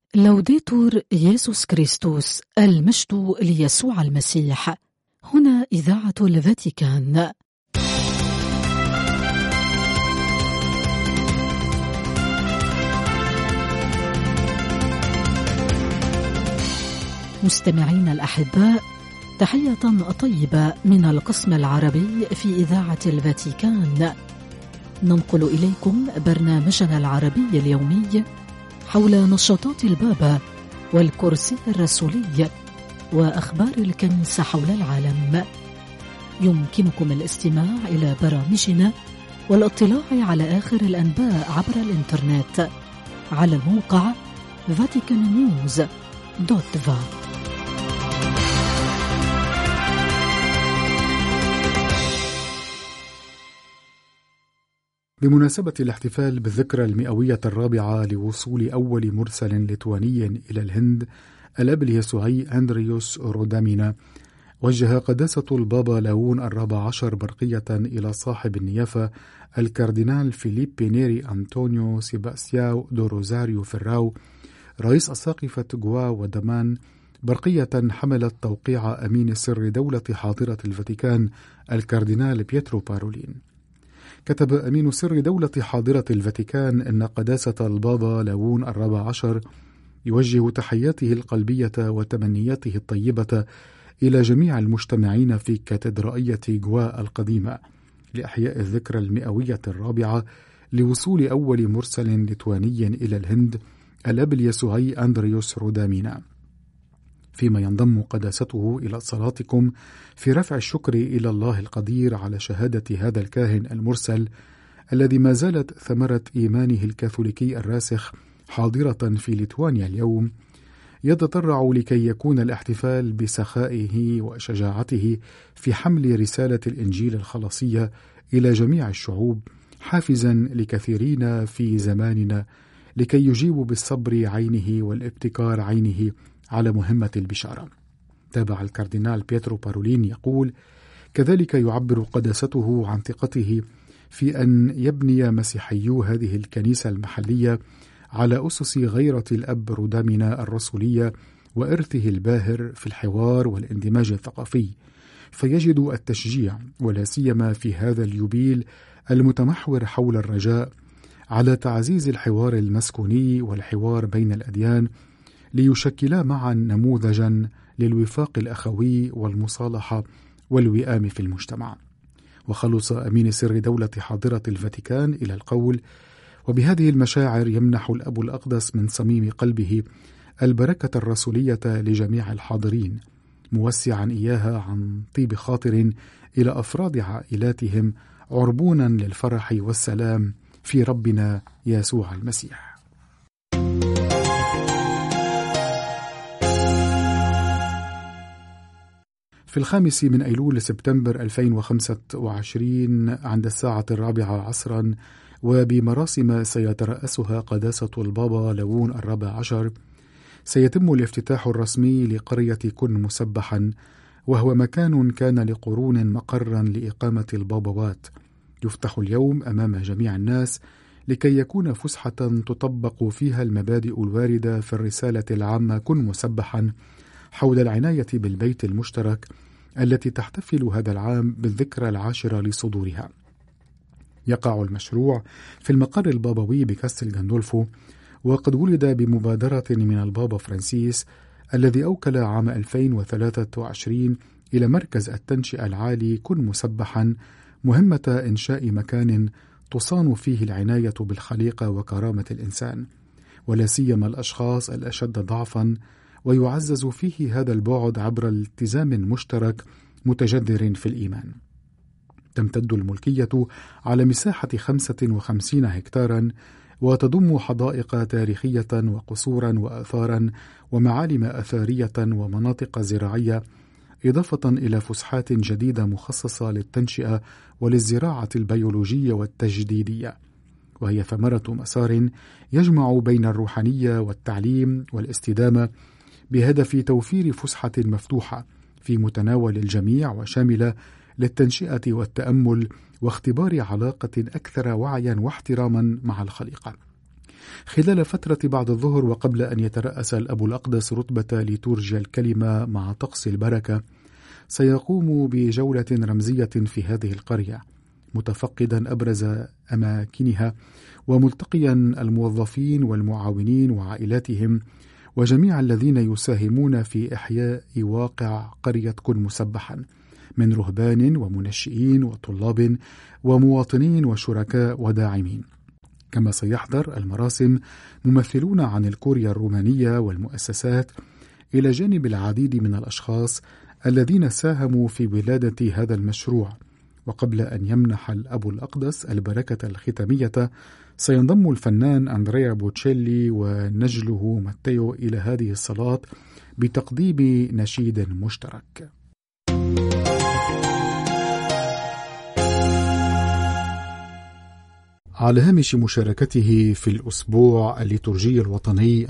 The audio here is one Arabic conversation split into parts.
لوديتور يسوع كريستوس، المجد ليسوع المسيح. هنا إذاعة الفاتيكان. مستمعين الأحباء، تحية طيبة من القسم العربي في إذاعة الفاتيكان. ننقل إليكم برنامجنا العربي اليومي حول نشاطات البابا والكرسي الرسولي وأخبار الكنيسة حول العالم. يمكنكم الاستماع إلى برامجنا والاطلاع على آخر الأنباء عبر الإنترنت على الموقع vaticannews.va. بمناسبة الاحتفال بالذكرى المئوية الرابعة لوصول أول مرسل ليتواني إلى الهند، الأب اليسوعي أندريوس رودامينا، وجه قداسة البابا لاون الرابع عشر برقية إلى صاحب النيافة الكاردينال فيليبي نيري أنطونيو سيباستياو دو روزاريو فراو، رئيس أساقفة جوا ودمان، برقية حملت توقيع أمين سر دولة حاضرة الفاتيكان الكاردينال بيترو بارولين. كتب أمين سر دولة حاضرة الفاتيكان أن قداسة البابا لاون الرابع عشر يوجه تحياته القلبية وتمنياته الطيبة إلى جميع المجتمعين في كاتدرائية جوا القديمة لإحياء الذكرى المئوية الرابعة لوصول أول مرسل ليتواني إلى الهند، الأب اليسوعي أندريوس رودامينا، فيما ينضم قداسته إلى صلاتكم في رفع الشكر إلى الله القدير على شهادة هذا الكاهن المرسل الذي ما زالت ثمرة إيمانه الكاثوليكي الراسخ حاضرة في ليتوانيا اليوم. يتطرع لكي يكون الاحتفال بسخائه وشجاعته في حمل رسالة الإنجيل الخلاصية إلى جميع الشعوب حافزا لكثيرين في زماننا لكي يجيبوا بالصبر عينه والابتكار عينه على مهمة البشارة. تابع الكاردينال بيترو بارولين يقول: كذلك يعبر قداسته عن ثقته في أن يبني مسيحيو هذه الكنيسة المحلية على أسس غيرة الأب رودامينا الرسولية وإرثه الباهر في الحوار والاندماج الثقافي، فيجد التشجيع ولا سيما في هذا اليوبيل المتمحور حول الرجاء على تعزيز الحوار المسكوني والحوار بين الأديان ليشكلا معا نموذجا للوفاق الأخوي والمصالحة والوئام في المجتمع. وخلص أمين سر دولة حاضرة الفاتيكان إلى القول: وبهذه المشاعر يمنح الأب الأقدس من صميم قلبه البركة الرسولية لجميع الحاضرين، موسعا إياها عن طيب خاطر إلى أفراد عائلاتهم، عربونا للفرح والسلام في ربنا يسوع المسيح. في 5 أيلول سبتمبر 2025 عند 4:04 عصرا، وبمراسم سيترأسها قداسة البابا لاون الرابع عشر، سيتم الافتتاح الرسمي لقرية كن مسبحا، وهو مكان كان لقرون مقرا لإقامة البابوات. يفتح اليوم أمام جميع الناس لكي يكون فسحة تطبق فيها المبادئ الواردة في الرسالة العامة كن مسبحا حول العناية بالبيت المشترك التي تحتفل هذا العام بالذكرى 10 لصدورها. يقع المشروع في المقر البابوي بكاستل جاندولفو، وقد ولد بمبادرة من البابا فرانسيس الذي أوكل عام 2023 إلى مركز التنشئة العالي كن مسبحا مهمة إنشاء مكان تصان فيه العناية بالخليقة وكرامة الإنسان، ولا سيما الأشخاص الأشد ضعفا، ويعزز فيه هذا البعد عبر التزام مشترك متجذر في الإيمان. تمتد الملكية على مساحة 55 هكتارا، وتضم حدائق تاريخية وقصورا وآثارا ومعالم أثرية ومناطق زراعية، إضافة إلى فسحات جديدة مخصصة للتنشئة وللزراعة البيولوجية والتجديدية، وهي ثمرة مسار يجمع بين الروحانية والتعليم والاستدامة بهدف توفير فسحة مفتوحة في متناول الجميع وشاملة للتنشئة والتأمل واختبار علاقة أكثر وعيا واحتراما مع الخليقة. خلال فترة بعد الظهر وقبل أن يترأس الأب الأقدس رتبة ليتورجيا الكلمة مع طقس البركة، سيقوم بجولة رمزية في هذه القرية، متفقدا أبرز أماكنها وملتقيا الموظفين والمعاونين وعائلاتهم وجميع الذين يساهمون في إحياء واقع قرية كن مسبحا من رهبان ومنشئين وطلاب ومواطنين وشركاء وداعمين. كما سيحضر المراسم ممثلون عن الكوريا الرومانية والمؤسسات، إلى جانب العديد من الأشخاص الذين ساهموا في ولادة هذا المشروع. وقبل أن يمنح الأب الأقدس البركة الختامية، سينضم الفنان أندريا بوتشيلي ونجله ماتيو إلى هذه الصلاة بتقديم نشيد مشترك. على هامش مشاركته في الأسبوع الليتورجي الوطني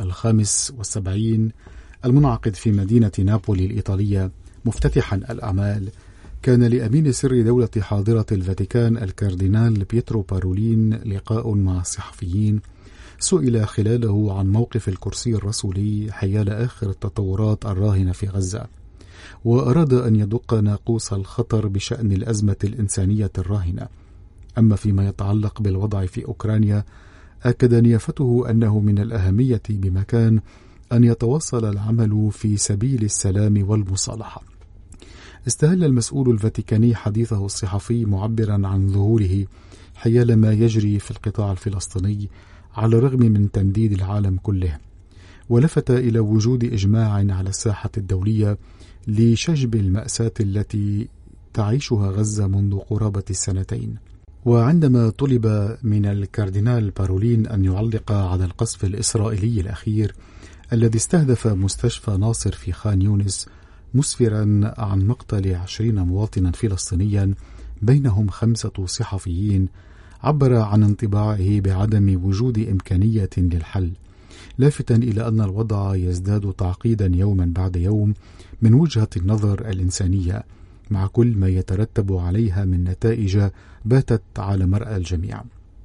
75 المنعقد في مدينة نابولي الإيطالية مفتتحا الأعمال، كان لأمين سر دولة حاضرة الفاتيكان الكاردينال بيترو بارولين لقاء مع الصحفيين، سئل خلاله عن موقف الكرسي الرسولي حيال آخر التطورات الراهنة في غزة، وأراد أن يدق ناقوس الخطر بشأن الأزمة الإنسانية الراهنة. أما فيما يتعلق بالوضع في أوكرانيا، أكد نيافته أنه من الأهمية بمكان أن يتواصل العمل في سبيل السلام والمصالحة. استهل المسؤول الفاتيكاني حديثه الصحفي معبرا عن ذهوله حيال ما يجري في القطاع الفلسطيني على الرغم من تنديد العالم كله، ولفت إلى وجود إجماع على الساحة الدولية لشجب المأساة التي تعيشها غزة منذ قرابة السنتين. وعندما طلب من الكاردينال بارولين أن يعلق على القصف الإسرائيلي الأخير الذي استهدف مستشفى ناصر في خان يونس، مسفرا عن مقتل 20 مواطنا فلسطينيا بينهم 5 صحفيين، عبر عن انطباعه بعدم وجود إمكانية للحل، لافتا إلى أن الوضع يزداد تعقيدا يوما بعد يوم من وجهة النظر الإنسانية، مع كل ما يترتب عليها من نتائج باتت على مرأى الجميع.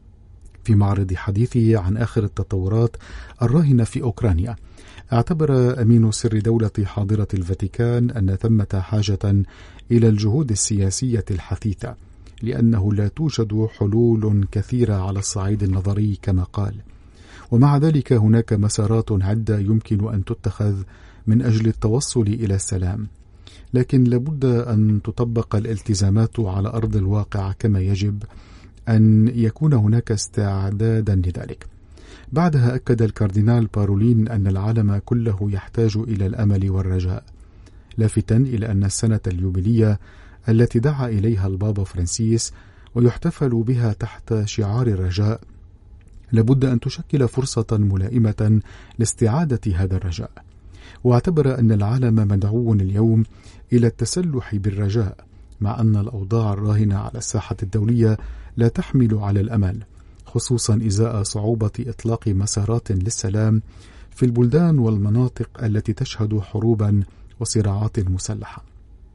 في معرض حديثه عن آخر التطورات الراهنة في أوكرانيا، اعتبر أمين سر دولة حاضرة الفاتيكان أن ثمة حاجة إلى الجهود السياسية الحثيثة، لأنه لا توجد حلول كثيرة على الصعيد النظري كما قال، ومع ذلك هناك مسارات عدة يمكن أن تتخذ من أجل التوصل إلى السلام، لكن لابد أن تطبق الالتزامات على أرض الواقع كما يجب أن يكون هناك استعدادا لذلك. بعدها أكد الكاردينال بارولين أن العالم كله يحتاج إلى الأمل والرجاء، لافتا إلى أن السنة اليوبيلية التي دعا إليها البابا فرانسيس ويحتفل بها تحت شعار الرجاء لابد أن تشكل فرصة ملائمة لاستعادة هذا الرجاء. واعتبر أن العالم مدعو اليوم إلى التسلح بالرجاء، مع أن الأوضاع الراهنة على الساحة الدولية لا تحمل على الأمل، خصوصا إزاء صعوبة إطلاق مسارات للسلام في البلدان والمناطق التي تشهد حروبا وصراعات مسلحة.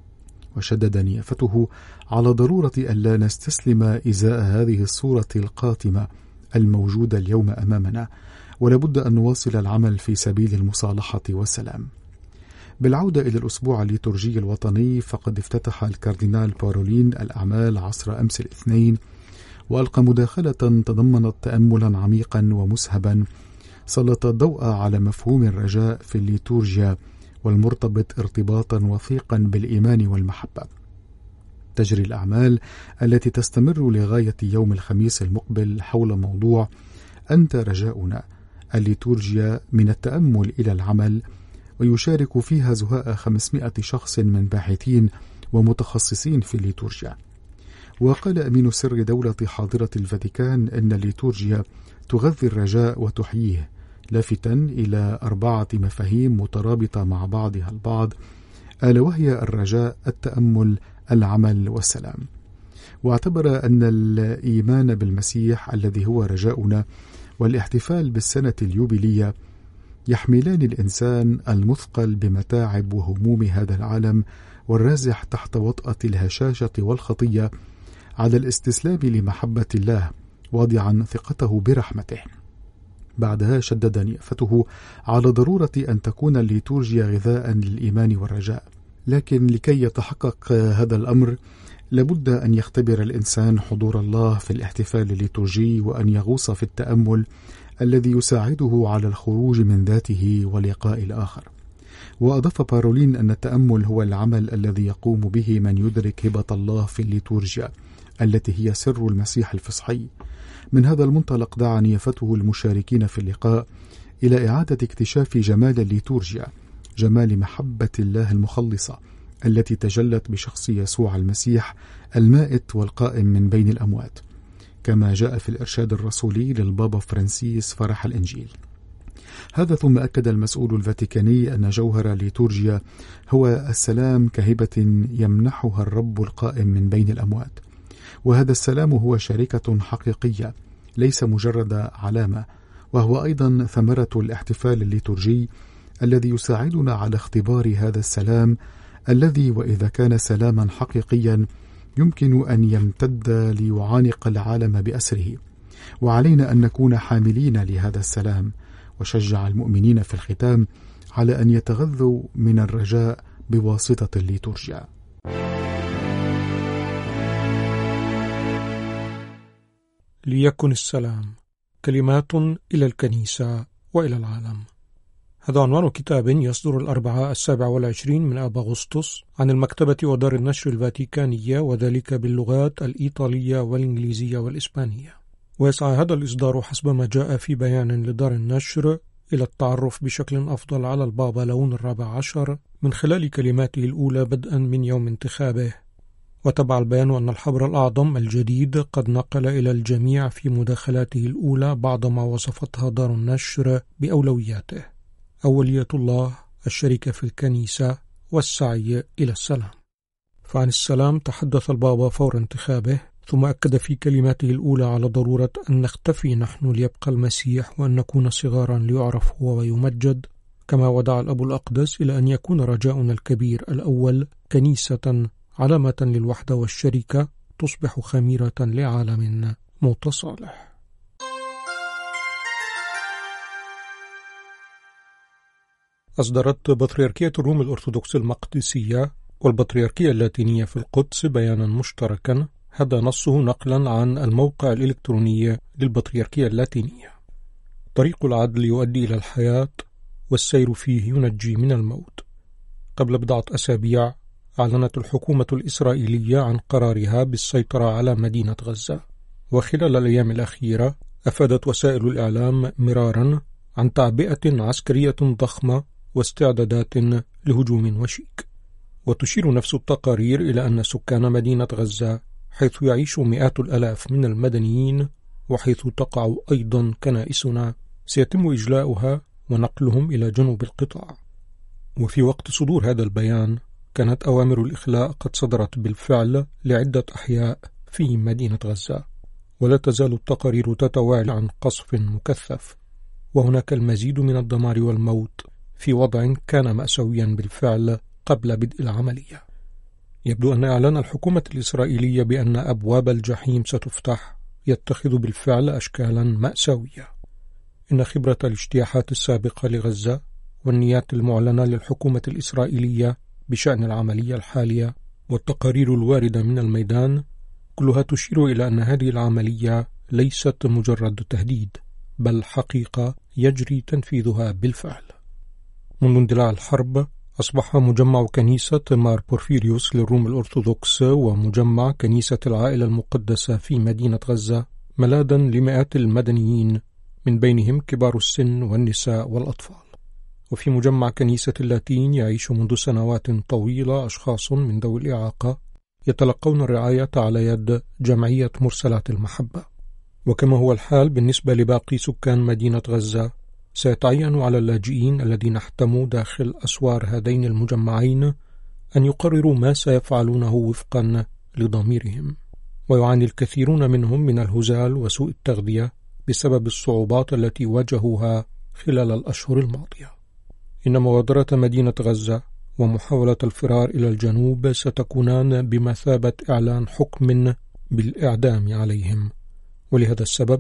وشدد نيافته على ضرورة ألا نستسلم إزاء هذه الصورة القاتمة الموجودة اليوم أمامنا، ولابد أن نواصل العمل في سبيل المصالحة والسلام. بالعودة إلى الأسبوع الليتورجي الوطني، فقد افتتح الكاردينال بارولين الأعمال عصر أمس الاثنين، وألقى مداخلة تضمنت تأملا عميقا ومسهبا سلط الضوء على مفهوم الرجاء في الليتورجيا والمرتبط ارتباطا وثيقا بالإيمان والمحبة. تجري الأعمال التي تستمر لغاية يوم الخميس المقبل حول موضوع أنت رجاؤنا، الليتورجيا من التأمل إلى العمل، ويشارك فيها زهاء 500 شخص من باحثين ومتخصصين في الليتورجيا. وقال أمين سر دولة حاضرة الفاتيكان أن الليتورجيا تغذي الرجاء وتحييه، لافتا إلى 4 مفاهيم مترابطة مع بعضها البعض، ألا وهي الرجاء، التأمل، العمل والسلام. واعتبر أن الإيمان بالمسيح الذي هو رجاؤنا والاحتفال بالسنة اليوبيلية يحملان الإنسان المثقل بمتاعب وهموم هذا العالم والرازح تحت وطأة الهشاشة والخطية على الاستسلام لمحبة الله، واضعا ثقته برحمته. بعدها شدد نيافته على ضرورة أن تكون الليتورجيا غذاء للإيمان والرجاء، لكن لكي يتحقق هذا الأمر لابد أن يختبر الإنسان حضور الله في الاحتفال الليتورجي، وأن يغوص في التأمل الذي يساعده على الخروج من ذاته ولقاء الآخر. وأضاف بارولين أن التأمل هو العمل الذي يقوم به من يدرك هبة الله في الليتورجيا التي هي سر المسيح الفصحي. من هذا المنطلق دعا نيافته المشاركين في اللقاء إلى إعادة اكتشاف جمال الليتورجيا، جمال محبة الله المخلصة التي تجلت بشخص يسوع المسيح المائت والقائم من بين الأموات، كما جاء في الإرشاد الرسولي للبابا فرانسيس فرح الإنجيل. هذا ثم أكد المسؤول الفاتيكاني أن جوهر الليتورجيا هو السلام كهبة يمنحها الرب القائم من بين الأموات، وهذا السلام هو شركة حقيقية ليس مجرد علامة، وهو أيضا ثمرة الاحتفال الليتورجي الذي يساعدنا على اختبار هذا السلام الذي وإذا كان سلاما حقيقيا يمكن أن يمتد ليعانق العالم بأسره، وعلينا أن نكون حاملين لهذا السلام. وشجع المؤمنين في الختام على أن يتغذوا من الرجاء بواسطة الليتورجيا. ليكن السلام، كلمات إلى الكنيسة وإلى العالم. هذا عنوان كتاب يصدر الأربعاء 27 من آب أغسطس عن المكتبة ودار النشر الفاتيكانية، وذلك باللغات الإيطالية والإنجليزية والإسبانية. ويسعى هذا الإصدار حسب ما جاء في بيان لدار النشر إلى التعرف بشكل أفضل على البابا لون ال14 من خلال كلماته الأولى بدءا من يوم انتخابه. وتبع البيان أن الحبر الأعظم الجديد قد نقل إلى الجميع في مداخلاته الأولى بعض ما وصفتها دار النشر بأولوياته: أولية الله، الشركة في الكنيسة، والسعي إلى السلام. فعن السلام تحدث البابا فور انتخابه، ثم أكد في كلماته الأولى على ضرورة أن نختفي نحن ليبقى المسيح، وأن نكون صغارا ليعرف هو ويمجد، كما ودعا الأب الأقدس إلى أن يكون رجاؤنا الكبير الأول كنيسة علامة للوحدة والشركة تصبح خميرة لعالم متصالح. أصدرت بطريركية الروم الأرثوذكس المقدسية والبطريركية اللاتينية في القدس بيانا مشتركا، هذا نصه نقلا عن الموقع الإلكتروني للبطريركية اللاتينية: طريق العدل يؤدي إلى الحياة، والسير فيه ينجي من الموت. قبل بضعة أسابيع أعلنت الحكومة الإسرائيلية عن قرارها بالسيطرة على مدينة غزة، وخلال الأيام الأخيرة أفادت وسائل الإعلام مرارا عن تعبئة عسكرية ضخمة واستعدادات لهجوم وشيك. وتشير نفس التقارير إلى أن سكان مدينة غزة، حيث يعيش مئات الآلاف من المدنيين وحيث تقع أيضا كنائسنا، سيتم إجلاؤها ونقلهم إلى جنوب القطاع. وفي وقت صدور هذا البيان كانت أوامر الإخلاء قد صدرت بالفعل لعدة أحياء في مدينة غزة، ولا تزال التقارير تتوالى عن قصف مكثف، وهناك المزيد من الدمار والموت في وضع كان مأساويا بالفعل قبل بدء العملية. يبدو أن إعلان الحكومة الإسرائيلية بأن أبواب الجحيم ستفتح يتخذ بالفعل أشكالا مأساوية. إن خبرة الاجتياحات السابقة لغزة والنيات المعلنة للحكومة الإسرائيلية بشأن العملية الحالية والتقارير الواردة من الميدان كلها تشير إلى أن هذه العملية ليست مجرد تهديد، بل حقيقة يجري تنفيذها بالفعل. منذ اندلاع الحرب أصبح مجمع كنيسة مار بورفيريوس للروم الأرثوذكس ومجمع كنيسة العائلة المقدسة في مدينة غزة ملاذا لمئات المدنيين، من بينهم كبار السن والنساء والأطفال. وفي مجمع كنيسة اللاتين يعيش منذ سنوات طويلة أشخاص من ذوي الإعاقة يتلقون الرعاية على يد جمعية مرسلات المحبة. وكما هو الحال بالنسبة لباقي سكان مدينة غزة، سيتعين على اللاجئين الذين احتموا داخل أسوار هذين المجمعين أن يقرروا ما سيفعلونه وفقا لضميرهم. ويعاني الكثيرون منهم من الهزال وسوء التغذية بسبب الصعوبات التي واجهوها خلال الأشهر الماضية. إن مبادرة مدينة غزة ومحاولة الفرار إلى الجنوب ستكونان بمثابة إعلان حكم بالإعدام عليهم، ولهذا السبب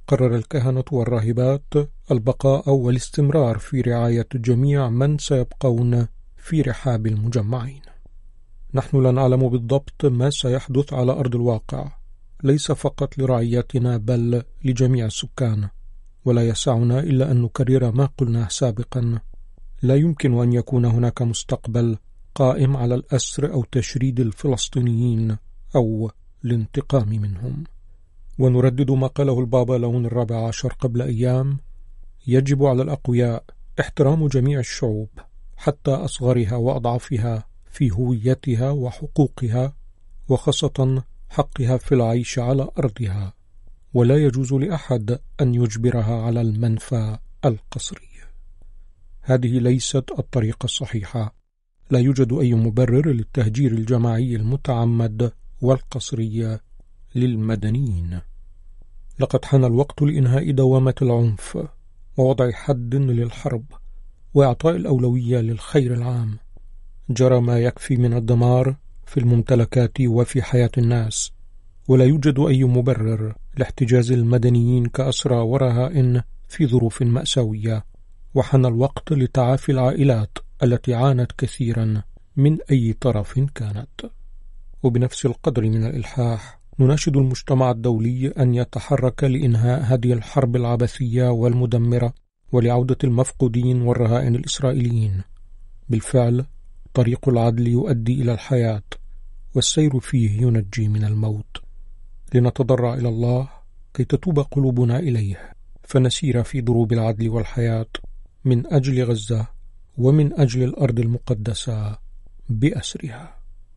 قرر الكهنة والراهبات البقاء والاستمرار في رعاية جميع من سيبقون في رحاب المجمعين. نحن لا نعلم بالضبط ما سيحدث على أرض الواقع، ليس فقط لرعيتنا بل لجميع السكان، ولا يسعنا إلا أن نكرر ما قلناه سابقا: لا يمكن أن يكون هناك مستقبل قائم على الأسر أو تشريد الفلسطينيين أو الانتقام منهم. ونردد ما قاله البابا لون 14 قبل أيام: يجب على الأقوياء احترام جميع الشعوب حتى أصغرها وأضعفها في هويتها وحقوقها، وخاصة حقها في العيش على أرضها، ولا يجوز لأحد أن يجبرها على المنفى القسري. هذه ليست الطريقة الصحيحة. لا يوجد أي مبرر للتهجير الجماعي المتعمد والقسري للمدنيين. لقد حان الوقت لإنهاء دوامة العنف ووضع حد للحرب وإعطاء الأولوية للخير العام. جرى ما يكفي من الدمار في الممتلكات وفي حياة الناس، ولا يوجد أي مبرر لاحتجاز المدنيين كأسرى ورهائن في ظروف مأساوية. وحان الوقت لتعافي العائلات التي عانت كثيرا من أي طرف كانت. وبنفس القدر من الإلحاح نناشد المجتمع الدولي أن يتحرك لإنهاء هذه الحرب العبثية والمدمرة ولعودة المفقودين والرهائن الإسرائيليين. بالفعل طريق العدل يؤدي إلى الحياة، والسير فيه ينجي من الموت. لنتضرع إلى الله كي تتوب قلوبنا إليه، فنسير في دروب العدل والحياة من أجل غزة ومن أجل الأرض المقدسة بأسرها.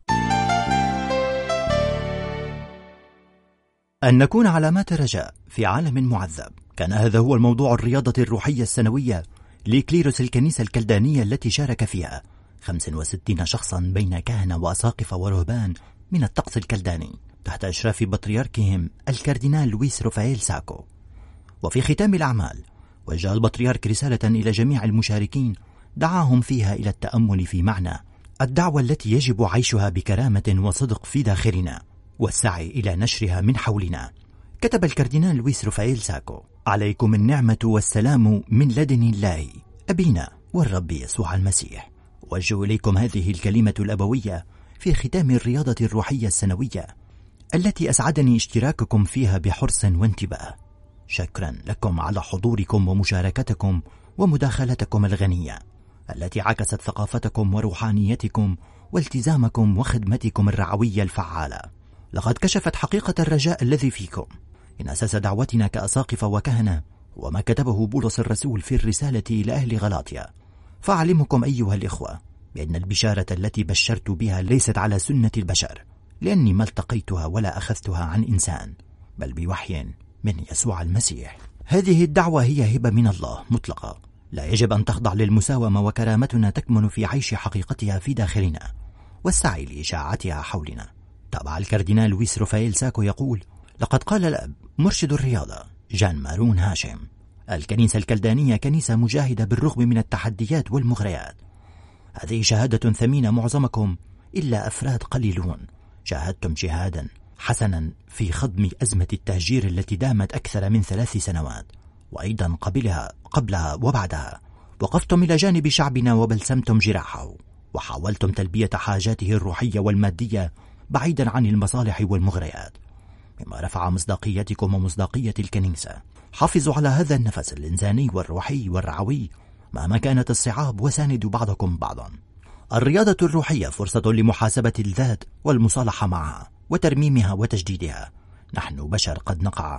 أن نكون علامات رجاء في عالم معذب، كان هذا هو الموضوع الرياضة الروحية السنوية لكليروس الكنيسة الكلدانية التي شارك فيها 65 شخصا بين كهنة وأساقفة ورهبان من الطقس الكلداني تحت إشراف بطريركهم الكاردينال لويس رافائيل ساكو. وفي ختام الأعمال وجه البطريرك رسالة إلى جميع المشاركين دعاهم فيها إلى التأمل في معنى الدعوة التي يجب عيشها بكرامة وصدق في داخلنا والسعي إلى نشرها من حولنا. كتب الكاردينال لويس رافائيل ساكو: عليكم النعمة والسلام من لدن الله أبينا والرب يسوع المسيح. وجه إليكم هذه الكلمة الأبوية في ختام الرياضة الروحية السنوية التي أسعدني اشتراككم فيها بحرص وانتباه. شكرا لكم على حضوركم ومشاركتكم ومداخلتكم الغنية التي عكست ثقافتكم وروحانيتكم والتزامكم وخدمتكم الرعوية الفعالة. لقد كشفت حقيقة الرجاء الذي فيكم إن أساس دعوتنا كأساقفة وكهنة وما كتبه بولس الرسول في الرسالة إلى أهل غلاطيا. فأعلمكم أيها الإخوة بأن البشارة التي بشرت بها ليست على سنة البشر، لأني ما التقيتها ولا أخذتها عن إنسان، بل بوحي من يسوع المسيح. هذه الدعوة هي هبة من الله مطلقة، لا يجب أن تخضع للمساومة، وكرامتنا تكمن في عيش حقيقتها في داخلنا والسعي لإشاعتها حولنا. تابع الكاردينال لويس رافائيل ساكو يقول: لقد قال الأب مرشد الرياضة جان مارون هاشم: الكنيسة الكلدانية كنيسة مجاهدة بالرغم من التحديات والمغريات. هذه شهادة ثمينة، معظمكم إلا أفراد قليلون شاهدتم جهادا حسنا في خضم أزمة التهجير التي دامت أكثر من 3 سنوات، وأيضا قبلها وبعدها وقفتم إلى جانب شعبنا وبلسمتم جراحه وحاولتم تلبية حاجاته الروحية والمادية بعيدا عن المصالح والمغريات، مما رفع مصداقيتكم ومصداقية الكنيسة. حافظوا على هذا النفس الإنساني والروحي والرعوي مهما كانت الصعاب، وساندوا بعضكم بعضا. الرياضة الروحية فرصة لمحاسبة الذات والمصالحة معها وترميمها وتجديدها. نحن بشر قد نقع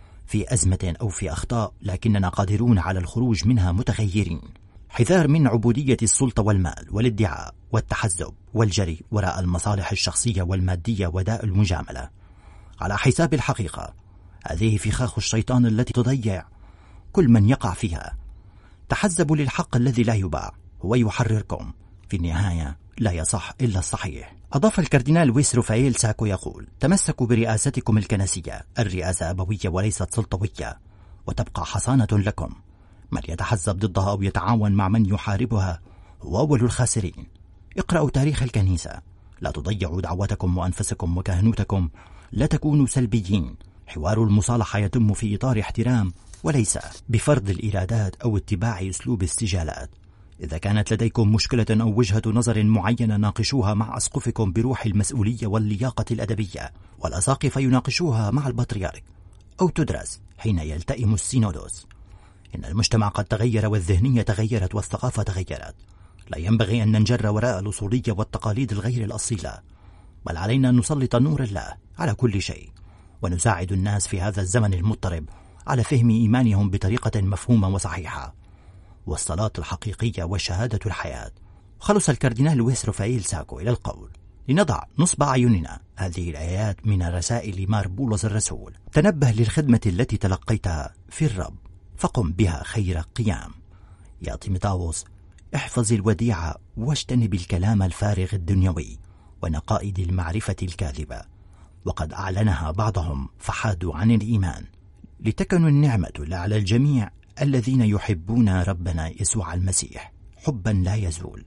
في أزمة أو في أخطاء، لكننا قادرون على الخروج منها متغيرين. حذار من عبودية السلطة والمال والادعاء والتحزب والجري وراء المصالح الشخصية والمادية وداء المجاملة على حساب الحقيقة. هذه فخاخ الشيطان التي تضيع كل من يقع فيها. تحزبوا للحق الذي لا يباع، هو يحرركم. في النهاية لا يصح إلا الصحيح. أضاف الكاردينال لويس رافائيل ساكو يقول: تمسكوا برئاستكم الكنسية، الرئاسة أبوية وليست سلطوية، وتبقى حصانة لكم. من يتحزب ضدها أو يتعاون مع من يحاربها هو أول الخاسرين. اقرأوا تاريخ الكنيسة، لا تضيعوا دعوتكم وأنفسكم وكهنوتكم، لا تكونوا سلبيين حوار المصالحة يتم في إطار احترام وليس بفرض الإرادات أو اتباع أسلوب استجالات. إذا كانت لديكم مشكلة أو وجهة نظر معينة ناقشوها مع أسقفكم بروح المسؤولية واللياقة الأدبية، والأساقفة يناقشوها مع البطريرك، أو تدرس حين يلتئم السينودوس. إن المجتمع قد تغير والذهنية تغيرت والثقافة تغيرت. لا ينبغي أن ننجر وراء الأصولية والتقاليد الغير الأصيلة، بل علينا أن نسلط نور الله على كل شيء، ونساعد الناس في هذا الزمن المضطرب على فهم إيمانهم بطريقة مفهومة وصحيحة، والصلاة الحقيقية وشهادة الحياة. خلص الكاردينال لويس رافائيل ساكو إلى القول: لنضع نصب أعيننا هذه الآيات من رسائل مار بولس الرسول: تنبه للخدمة التي تلقيتها في الرب فقم بها خير قيام. يا تيموثاوس، احفظ الوديعة واجتنب الكلام الفارغ الدنيوي ونقائد المعرفة الكاذبة، وقد أعلنها بعضهم فحادوا عن الإيمان، لتكن النعمة على الجميع الذين يحبون ربنا يسوع المسيح حبا لا يزول.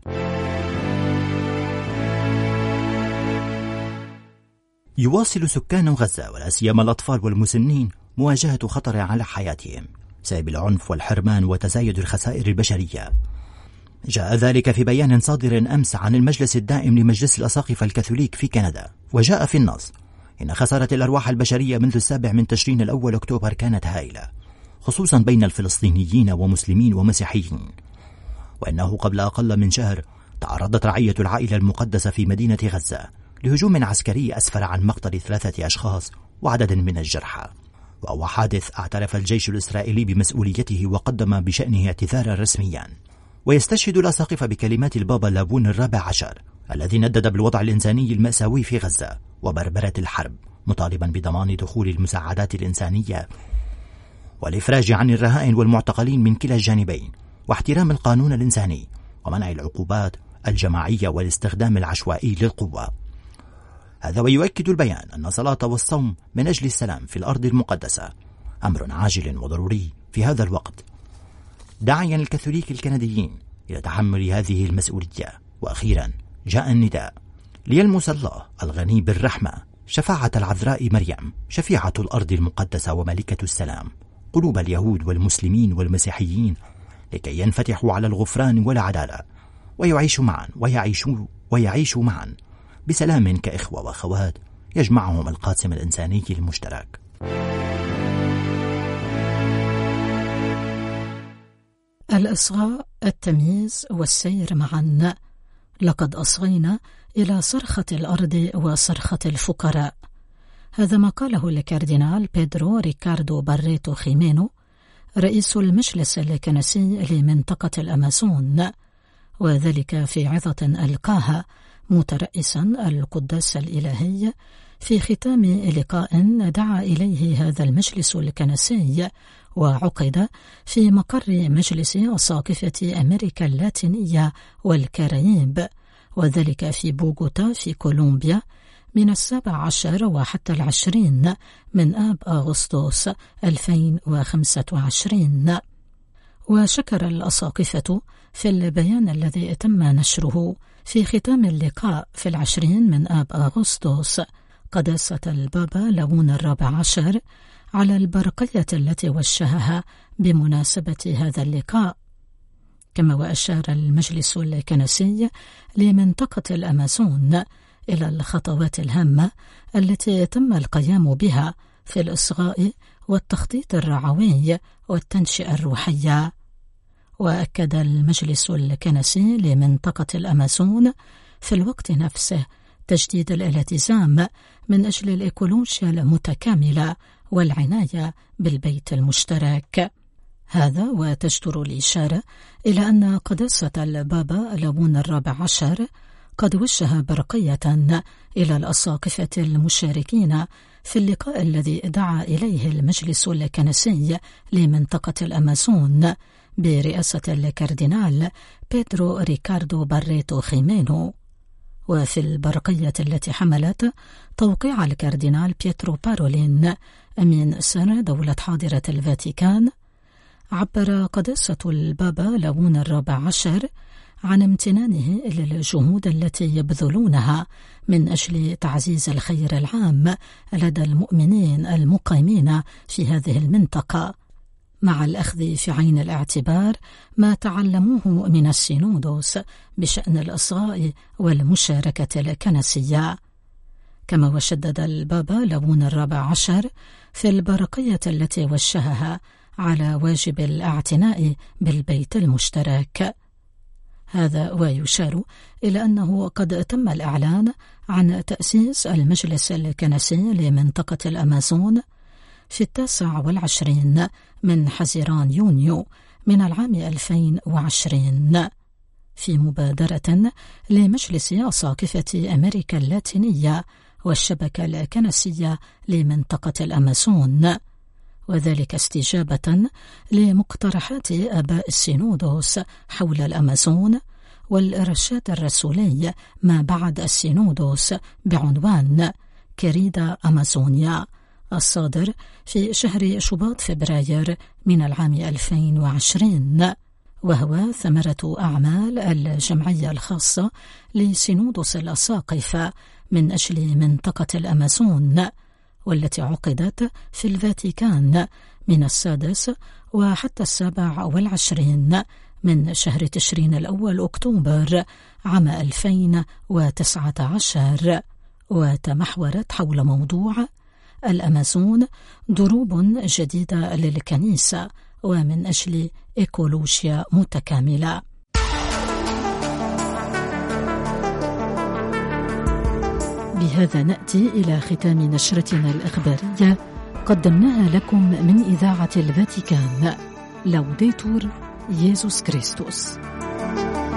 يواصل سكان غزة ولا سيما الأطفال والمسنين مواجهة خطر على حياتهم بسبب العنف والحرمان وتزايد الخسائر البشرية. جاء ذلك في بيان صادر أمس عن المجلس الدائم لمجلس الأساقفة الكاثوليك في كندا، وجاء في النص: إن خسارة الأرواح البشرية منذ 7 تشرين الأول أكتوبر كانت هائلة، خصوصا بين الفلسطينيين ومسلمين ومسيحيين، وإنه قبل أقل من شهر تعرضت رعية العائلة المقدسة في مدينة غزة لهجوم عسكري أسفر عن مقتل 3 أشخاص وعدد من الجرحى، وهو حادث اعترف الجيش الإسرائيلي بمسؤوليته وقدم بشأنه اعتذارا رسميا. ويستشهد الأساقفة بكلمات البابا لابون ال14 الذي ندد بالوضع الإنساني المأساوي في غزة وبربرة الحرب، مطالبا بضمان دخول المساعدات الإنسانية والإفراج عن الرهائن والمعتقلين من كلا الجانبين، واحترام القانون الإنساني، ومنع العقوبات الجماعية والاستخدام العشوائي للقوة. هذا ويؤكد البيان أن الصلاة والصوم من أجل السلام في الأرض المقدسة أمر عاجل وضروري في هذا الوقت، داعيا الكاثوليك الكنديين إلى تحمل هذه المسؤولية. وأخيرا جاء النداء ليلمس الله الغني بالرحمة شفاعة العذراء مريم شفيعة الأرض المقدسة وملكة السلام قلوب اليهود والمسلمين والمسيحيين، لكي ينفتحوا على الغفران والعدالة ويعيشوا معا بسلام كإخوة وأخوات يجمعهم القاسم الإنساني المشترك. الإصغاء، التمييز والسير معا. لقد أصغينا إلى صرخة الأرض وصرخة الفقراء. هذا ما قاله الكاردينال بيدرو ريكاردو باريتو خيمينو رئيس المجلس الكنسي لمنطقة الأمازون، وذلك في عظة ألقاها مترئسا القداس الإلهي في ختام لقاء دعا إليه هذا المجلس الكنسي، وعقد في مقر مجلس أساقفة أمريكا اللاتينية والكاريب، وذلك في بوغوتا في كولومبيا من 17 وحتى 20 من آب أغسطس 2025. وشكر الأساقفة في البيان الذي تم نشره في ختام اللقاء في 20 من آب أغسطس قداسة البابا ليون ال14 على البرقية التي وجهها بمناسبة هذا اللقاء. كما وأشار المجلس الكنسي لمنطقة الأمازون إلى الخطوات الهامة التي تم القيام بها في الإصغاء والتخطيط الرعوي والتنشئة الروحية. وأكد المجلس الكنسي لمنطقة الأمازون في الوقت نفسه تجديد الالتزام من أجل الإيكولوجيا المتكاملة والعناية بالبيت المشترك. هذا وتجدر الإشارة إلى أن قداسة البابا ليون ال14 قد وجه برقية إلى الأساقفة المشاركين في اللقاء الذي دعا إليه المجلس الكنسي لمنطقة الأمازون برئاسة الكاردينال بيدرو ريكاردو باريتو خيمينو. وفي البرقية التي حملت توقيع الكاردينال بيترو بارولين أمين سر دولة حاضرة الفاتيكان، عبر قداسة البابا ليون ال14 عن امتنانه للجهود التي يبذلونها من أجل تعزيز الخير العام لدى المؤمنين المقيمين في هذه المنطقة، مع الأخذ في عين الاعتبار ما تعلموه من السينودوس بشأن الإصغاء والمشاركة الكنسية. كما وشدد البابا ليون الرابع عشر في البرقية التي وجهها على واجب الاعتناء بالبيت المشترك. هذا ويشار إلى أنه قد تم الإعلان عن تأسيس المجلس الكنسي لمنطقة الأمازون في 29 من حزيران يونيو من العام 2020 في مبادرة لمجلس أساقفة أمريكا اللاتينية والشبكة الكنسية لمنطقة الأمازون، وذلك استجابة لمقترحات آباء السينودوس حول الأمازون والإرشاد الرسولي ما بعد السينودوس بعنوان كريدا أمازونيا الصادر في شهر شباط فبراير من العام 2020، وهو ثمرة أعمال الجمعية الخاصة لسينودوس الأساقفة من أجل منطقة الأمازون، والتي عقدت في الفاتيكان من 6 وحتى 27 من شهر تشرين الأول أكتوبر عام 2019، وتمحورت حول موضوع الأمازون دروب جديدة للكنيسة ومن أجل إيكولوجيا متكاملة. بهذا نأتي إلى ختام نشرتنا الإخبارية قدمناها لكم من إذاعة الفاتيكان. لوديتور يسوع كريستوس.